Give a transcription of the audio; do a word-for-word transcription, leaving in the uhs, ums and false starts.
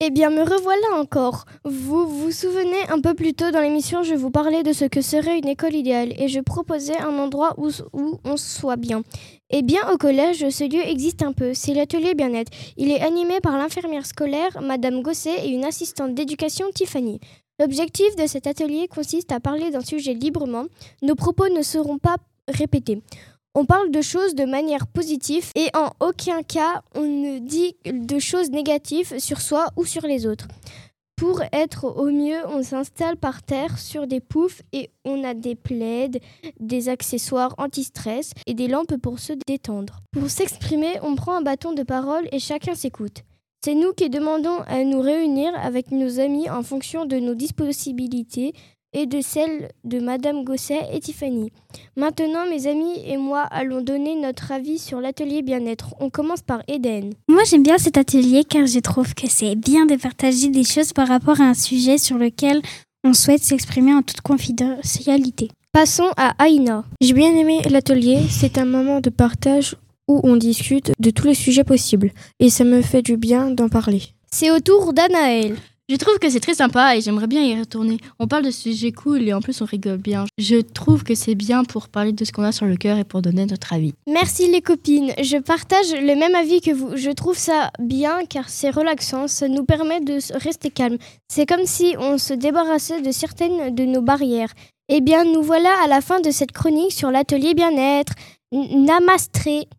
Eh bien, me revoilà encore. Vous vous souvenez, un peu plus tôt dans l'émission, je vous parlais de ce que serait une école idéale et je proposais un endroit où, où on soit bien. Eh bien, au collège, ce lieu existe un peu. C'est l'atelier bien-être. Il est animé par l'infirmière scolaire, Madame Gosset, et une assistante d'éducation, Tiffany. L'objectif de cet atelier consiste à parler d'un sujet librement. Nos propos ne seront pas répétés. On parle de choses de manière positive et en aucun cas on ne dit de choses négatives sur soi ou sur les autres. Pour être au mieux, on s'installe par terre sur des poufs et on a des plaids, des accessoires anti-stress et des lampes pour se détendre. Pour s'exprimer, on prend un bâton de parole et chacun s'écoute. C'est nous qui demandons à nous réunir avec nos amis en fonction de nos disponibilités et de celles de Madame Gosset et Tiffany. Maintenant, mes amis et moi allons donner notre avis sur l'atelier bien-être. On commence par Eden. Moi, j'aime bien cet atelier car je trouve que c'est bien de partager des choses par rapport à un sujet sur lequel on souhaite s'exprimer en toute confidentialité. Passons à Aïna. J'ai bien aimé l'atelier, c'est un moment de partage où on discute de tous les sujets possibles et ça me fait du bien d'en parler. C'est au tour d'Anaël. Je trouve que c'est très sympa et j'aimerais bien y retourner. On parle de sujets cool et en plus on rigole bien. Je trouve que c'est bien pour parler de ce qu'on a sur le cœur et pour donner notre avis. Merci les copines, je partage le même avis que vous. Je trouve ça bien car c'est relaxant, ça nous permet de rester calme. C'est comme si on se débarrassait de certaines de nos barrières. Eh bien, nous voilà à la fin de cette chronique sur l'atelier bien-être. Namastré.